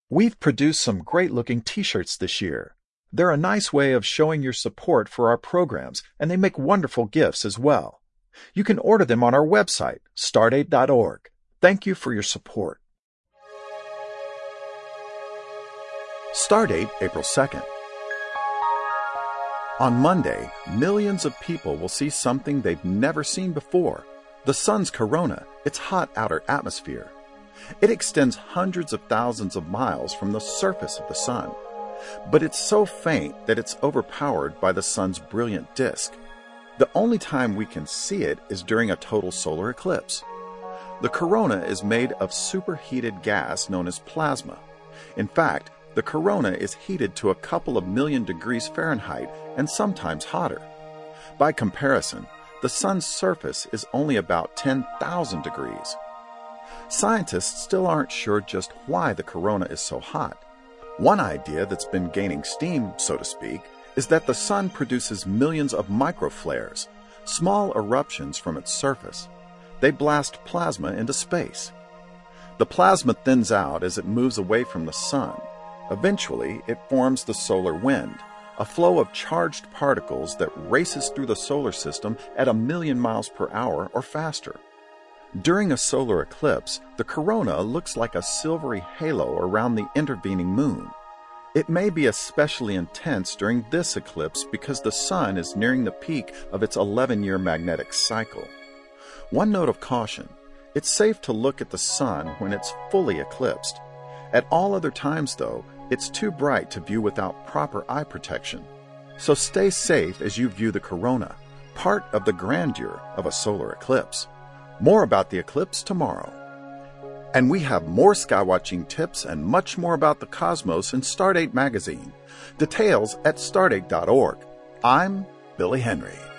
We've produced some great-looking t-shirts this year. They're a nice way of showing your support for our programs, and they make wonderful gifts as well. You can order them on our website, stardate.org. Thank you for your support. Stardate, April 2nd. On Monday, millions of people will see something they've never seen before. The sun's corona, its hot outer atmosphere. It extends hundreds of thousands of miles from the surface of the sun, but it's so faint that it's overpowered by the sun's brilliant disk. The only time we can see it is during a total solar eclipse. The corona is made of superheated gas known as plasma. In fact, the corona is heated to a couple of million degrees Fahrenheit and sometimes hotter. By comparison, the sun's surface is only about 10,000 degrees. Scientists still aren't sure just why the corona is so hot. One idea that's been gaining steam, so to speak, is that the sun produces millions of microflares, small eruptions from its surface. They blast plasma into space. The plasma thins out as it moves away from the sun. Eventually, it forms the solar wind, a flow of charged particles that races through the solar system at 1,000,000 miles per hour or faster. During a solar eclipse, the corona looks like a silvery halo around the intervening moon. It may be especially intense during this eclipse because the sun is nearing the peak of its 11-year magnetic cycle. One note of caution: it's safe to look at the sun when it's fully eclipsed. At all other times, though, it's too bright to view without proper eye protection. So stay safe as you view the corona, part of the grandeur of a solar eclipse. More about the eclipse tomorrow. And we have more skywatching tips and much more about the cosmos in Stardate magazine. Details at stardate.org. I'm Billy Henry.